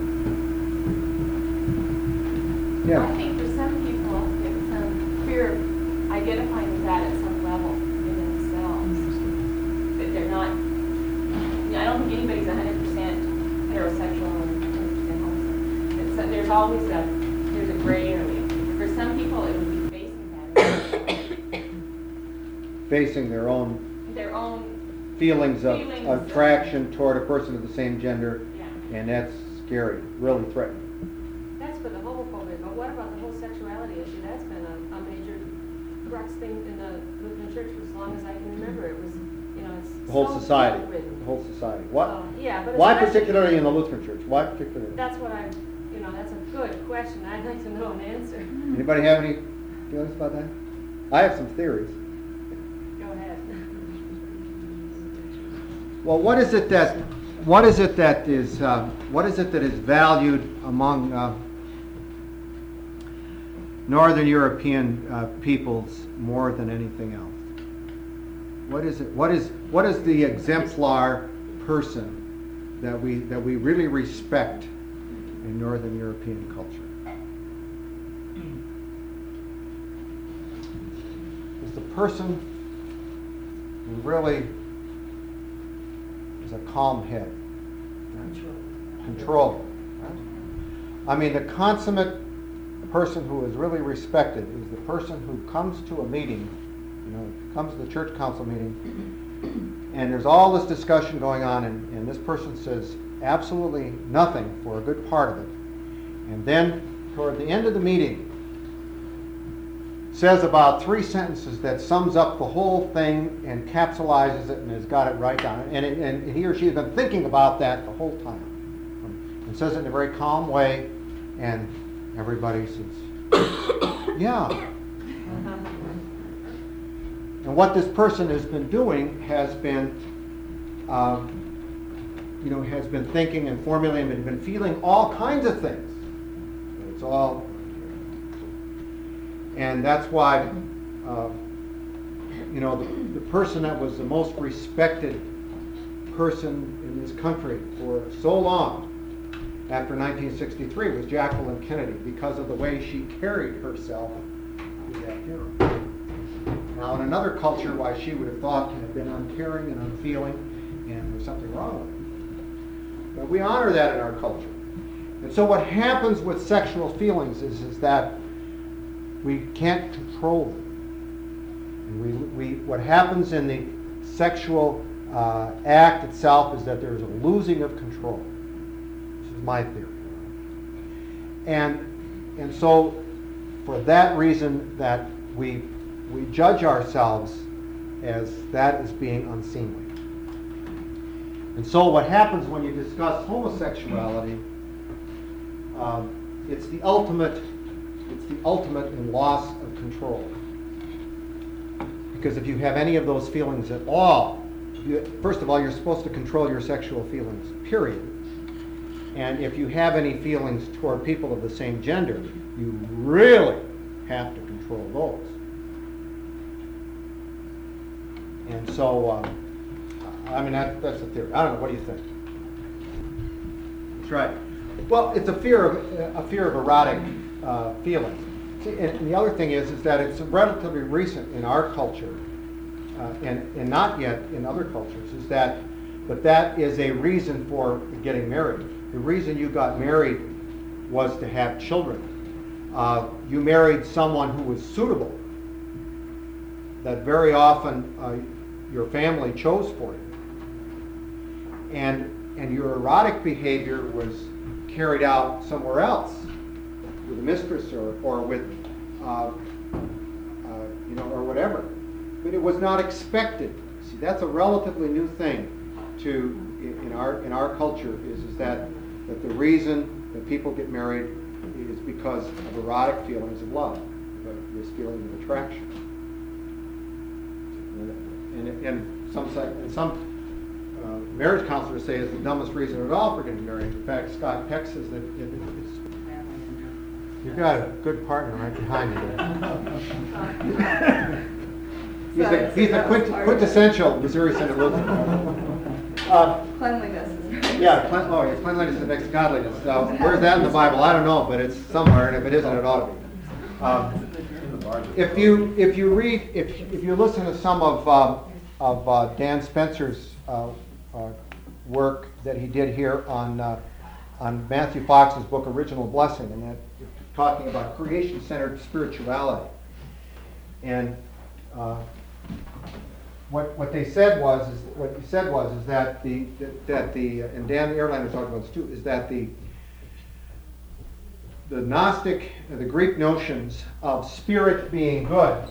Yeah. I think for some people, it's um, fear of identifying with that at some level in themselves. That they're not, you know, I don't think anybody's one hundred percent heterosexual and one hundred percent homosexual. It's, uh, there's always a, there's a gray area. For some people, it would be facing that. Facing their own Their own, feelings of Feelings. attraction toward a person of the same gender, yeah. and that's scary, really threatening. That's for the homophobia, but what about the whole sexuality issue? That's been a, a major crux thing in the Lutheran Church for as long as I can remember. It was, you know, it's The whole so society. guilt-ridden. The whole society. What? So, yeah, but Why especially- particularly in the Lutheran Church? Why particularly? That's what I, you know, that's a good question. I'd like to know an answer. Anybody have any feelings about that? I have some theories. Go ahead. Well, what is it that, what is it that is, uh, what is it that is valued among uh, Northern European uh, peoples more than anything else? What is it? What is what is the exemplar person that we that we really respect in Northern European culture? Is the person who really is a calm head, right? Control. Right? I mean, the consummate person who is really respected is the person who comes to a meeting, you know, comes to the church council meeting, and there's all this discussion going on, and, and this person says absolutely nothing for a good part of it. And then, toward the end of the meeting, says about three sentences that sums up the whole thing and capsulizes it and has got it right down. And, it, and he or she has been thinking about that the whole time. And says it in a very calm way, and everybody says, yeah. And what this person has been doing has been, uh, you know, has been thinking and formulating and been feeling all kinds of things. It's all, and that's why, uh, you know, the, the person that was the most respected person in this country for so long after nineteen sixty-three was Jacqueline Kennedy, because of the way she carried herself to that funeral. Now, in another culture, why she would have thought had been uncaring and unfeeling, and there's something wrong with it. But we honor that in our culture. And so what happens with sexual feelings is, is that we can't control them. And we, we, what happens in the sexual uh, act itself is that there's a losing of control. This is my theory. And, and so for that reason that we, we judge ourselves as that is being unseemly. And so what happens when you discuss homosexuality, um, it's the ultimate, it's the ultimate in loss of control. Because if you have any of those feelings at all, you, first of all, you're supposed to control your sexual feelings, period. And if you have any feelings toward people of the same gender, you really have to control those. And so, uh, I mean, that, that's the theory. I don't know. What do you think? That's right. Well, it's a fear of a fear of erotic uh, feelings. See, and, and the other thing is, is that it's relatively recent in our culture, uh, and and not yet in other cultures. Is that, but that is a reason for getting married. The reason you got married was to have children. Uh, you married someone who was suitable. That very often uh, your family chose for you. And and your erotic behavior was carried out somewhere else, with a mistress or, or with, uh, uh, you know, or whatever. But it was not expected. See, that's a relatively new thing to in our in our culture is is that that the reason that people get married is because of erotic feelings of love, this feeling of attraction. And, and some say, and some uh, marriage counselors say it's the dumbest reason at all for getting married. In fact, Scott Peck says that it, it's, you've got a good partner right behind you there. he's a, he's a quint, quintessential Missouri Synod Lutheran. Uh, Cleanliness. yeah, clean, oh, yeah, cleanliness is the next godliness. Now, where's that in the Bible? I don't know, but it's somewhere, and if it isn't, it ought to be. Um, if you if you read if if you listen to some of uh, of uh, Dan Spencer's uh, uh, work that he did here on uh, on Matthew Fox's book Original Blessing, and that talking about creation-centered spirituality, and uh, what what they said was is what he said was is that the that, that the and Dan Erlander was talking about this too, is that the the Gnostic, uh, the Greek notions of spirit being good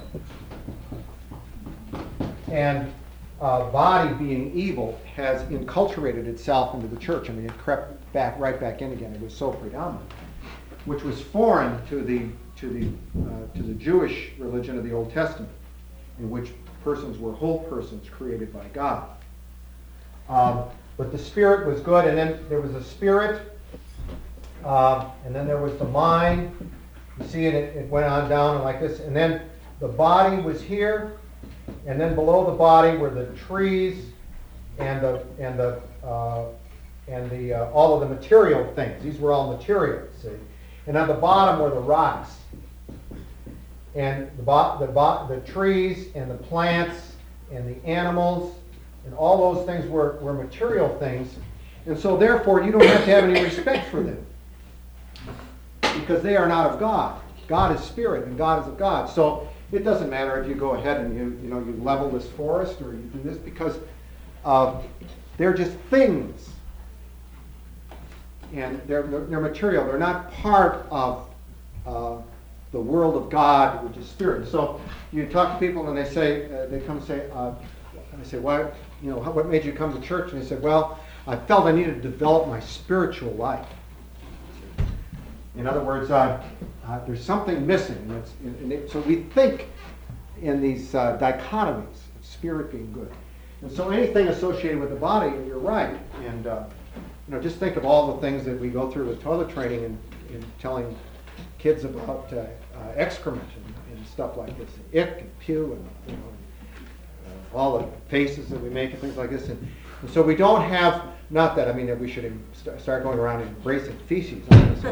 and uh, body being evil has enculturated itself into the church. I mean, it crept back right back in again. It was so predominant, which was foreign to the to the uh, to the Jewish religion of the Old Testament, in which persons were whole persons created by God. Um, but the spirit was good, and then there was a spirit. Uh, and then there was the mind. You see it, it, it went on down like this. And then the body was here. And then below the body were the trees and the and the uh, and the uh, all of the material things. These were all materials. See, and on the bottom were the rocks. And the bo- the bo- the trees and the plants and the animals and all those things were were material things. And so therefore you don't have to have any respect for them, because they are not of God. God is spirit, and God is of God. So it doesn't matter if you go ahead and you you know you level this forest or you do this, because uh, they're just things, and they're they're material. They're not part of uh, the world of God, which is spirit. So you talk to people and they say uh, they come and say uh, they say why you know how, what made you come to church? And they say, well, I felt I needed to develop my spiritual life. In other words, uh, uh, there's something missing. And it's, and it, so we think in these uh, dichotomies of spirit being good. And so anything associated with the body, you're right. And uh, you know, just think of all the things that we go through with toilet training and, and telling kids about uh, uh, excrement and, and stuff like this, and ick and pew, and you know, uh, all the faces that we make and things like this. And, and so we don't have. Not that I mean that we should em- st- start going around embracing feces,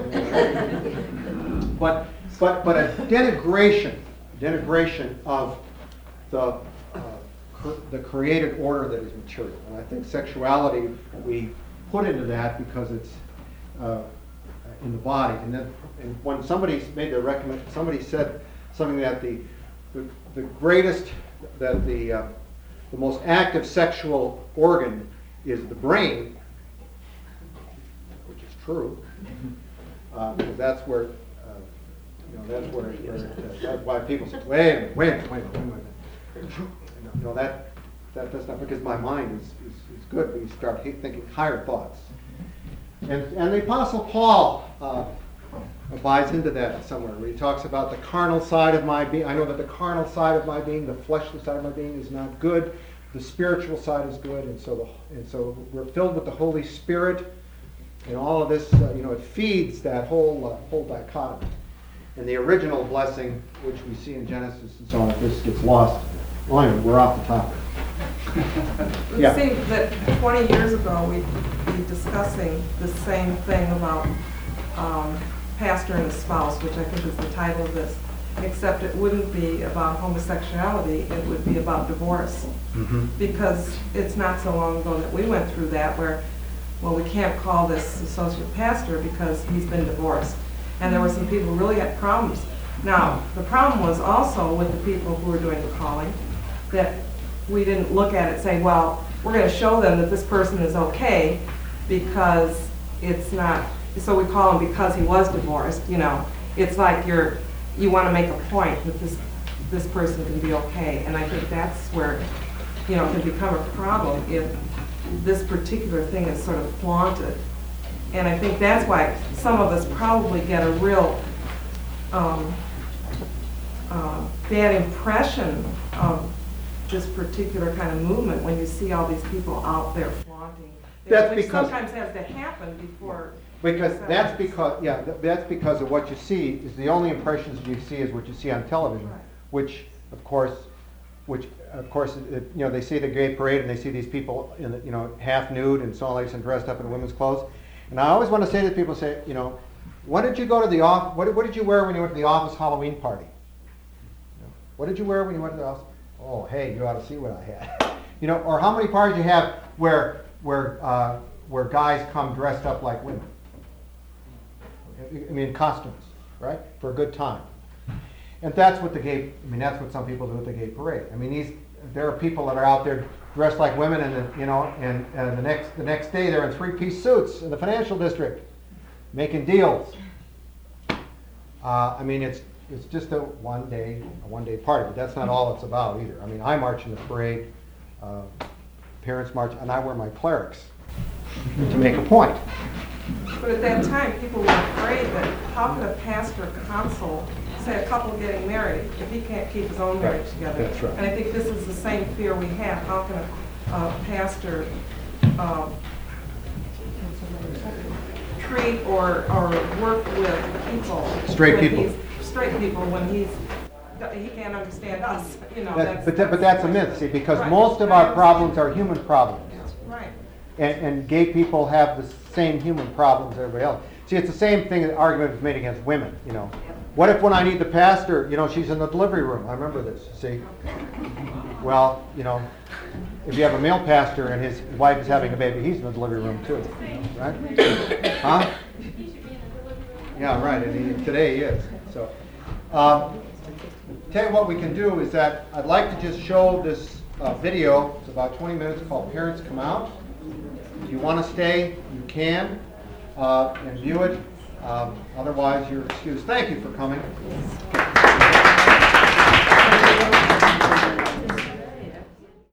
but but but a denigration, denigration of the uh, cr- the created order that is material. And I think sexuality we put into that because it's uh, in the body. And then and when somebody made the recommend, somebody said something that the the, the greatest that the uh, the most active sexual organ is the brain, which is true, uh, because that's where, uh, you know, that's where, where uh, that's why people say, wait a minute, wait a minute, wait a minute, wait a minute. You know, that, that, that's not, because my mind is, is, is good when you start thinking higher thoughts. And, and the Apostle Paul uh, buys into that somewhere, where he talks about the carnal side of my being. I know that the carnal side of my being, the fleshly side of my being is not good. The spiritual side is good, and so the, and so we're filled with the Holy Spirit, and all of this, uh, you know, it feeds that whole uh, whole dichotomy. And the original blessing, which we see in Genesis and so on, if this gets lost, well, anyway, we're off the topic. It Yeah. seems that twenty years ago, we'd be discussing the same thing about um, pastor and his spouse, which I think is the title of this, except it wouldn't be about homosexuality, it would be about divorce. Mm-hmm. Because it's not so long ago that we went through that where, well, we can't call this associate pastor because he's been divorced. And there were some people who really had problems. Now, the problem was also with the people who were doing the calling, that we didn't look at it and say, well, we're going to show them that this person is okay because it's not, so we call him because he was divorced, you know. It's like you're, you want to make a point that this, this person can be okay. And I think that's where, you know, it can become a problem if this particular thing is sort of flaunted. And I think that's why some of us probably get a real um, uh, bad impression of this particular kind of movement when you see all these people out there flaunting. That's Which because- sometimes has to happen before. Because that's because, yeah, th- that's because of what you see, is the only impressions you see is what you see on television, Right. which, of course, which, of course, it, you know, they see the gay parade and they see these people in the, you know, half nude and so on, like, and dressed up in women's clothes. And I always want to say to people, say, you know, what did you go to the off, what, did- what did you wear when you went to the office Halloween party? You know, what did you wear when you went to the office? Oh, hey, you ought to see what I had. You know, or how many parties you have where, where, uh, where guys come dressed up like women? I mean, costumes, right? For a good time. And that's what the gay, I mean, that's what some people do at the gay parade. I mean, these, there are people that are out there dressed like women, and the, you know, and, and the next the next day they're in three-piece suits in the financial district, making deals. Uh, I mean, it's it's just a one-day a one-day party, but that's not all it's about either. I mean, I march in the parade, uh, parents march, and I wear my clerics to make a point. But at that time, people were afraid that how could a pastor counsel, say a couple getting married, if he can't keep his own marriage together? That's right. And I think this is the same fear we have. How can a, a pastor um, treat or, or work with people? Straight when people. he's- Straight people when he's, he can't understand us, you know. That, but, that, but that's a myth, see, because Right. most of our problems are human problems. Right. And, and gay people have the same human problems as everybody else. See, it's the same thing, the argument was made against women, you know. What if when I need the pastor, you know, she's in the delivery room? I remember this, see? Well, you know, if you have a male pastor and his wife is having a baby, he's in the delivery room too, right? Huh? Yeah, right, and he, today he is, so. Um, tell you what we can do is that I'd like to just show this uh, video. It's about twenty minutes, called Parents Come Out. If you want to stay, you can, uh, and view it. Um, otherwise, you're excused. Thank you for coming.